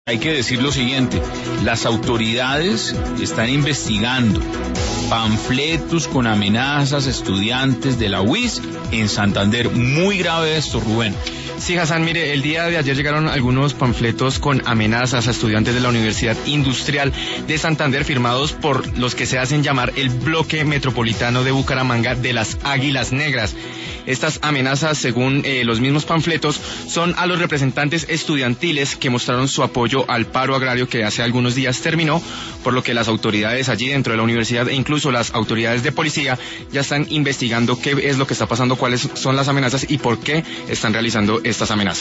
Hay que decir lo siguiente, las autoridades están investigando panfletos con amenazas a estudiantes de la UIS en Santander. Muy grave esto, Rubén. Sí, Hassan, mire, el día de ayer llegaron algunos panfletos con amenazas a estudiantes de la Universidad Industrial de Santander firmados por los que se hacen llamar el Bloque Metropolitano de Bucaramanga de las Águilas Negras. Estas amenazas, según los mismos panfletos, son a los representantes estudiantiles que mostraron su apoyo al paro agrario que hace algunos días terminó, por lo que las autoridades allí dentro de la universidad e incluso las autoridades de policía ya están investigando qué es lo que está pasando, cuáles son las amenazas y por qué están realizando estas amenazas.